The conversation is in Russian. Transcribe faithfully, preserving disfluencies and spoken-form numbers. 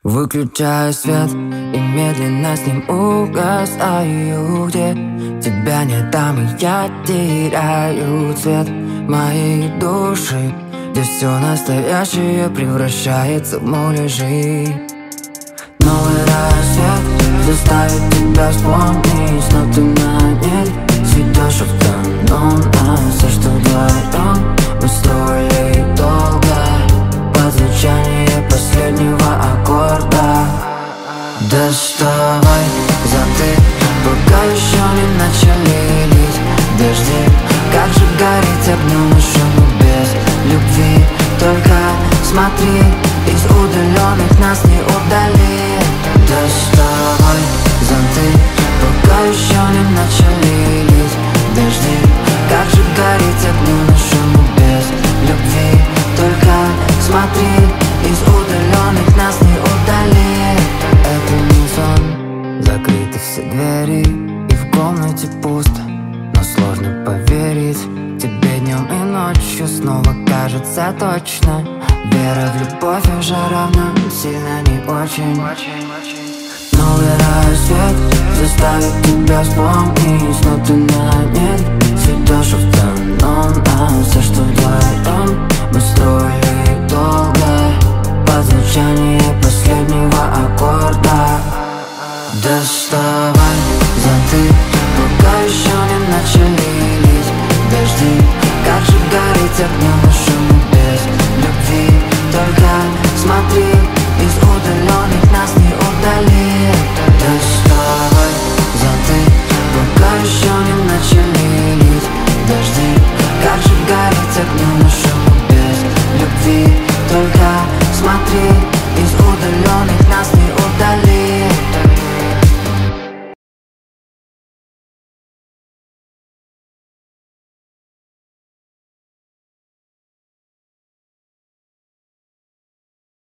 Выключаю свет и медленно с ним угасаю. Где тебя нет, там и я теряю цвет моей души, где все настоящее превращается в муляжи. Новый рассвет заставит тебя вспомнить, но ты на нет сведешь автоном нас, а что вдвоем мы строили долго под звучание последнего аккорда. Доставай зонты, пока еще не начали лить дожди. Как же гореть огнем и шуму без любви? Только смотри, из удаленных нас не удали. Доставай зонты, пока еще не начали лить дожди. Как же гореть огнем и шуму без любви? Только смотри, из удаленных нас не удали. Это не сон, закрыты все двери, и в комнате пусто, но сложно поверить. Тебе днем и ночью снова кажется точно. Вера в любовь уже равна сильно не очень. Новый рассвет заставит тебя вспомнить, но ты на нет сведешь автоном нас, а что вдвоем мы строили долго под звучание последнего аккорда. Доставай зонты, пока еще не начали лить дожди. Как же гореть огнем и шуму без любви? Только смотри,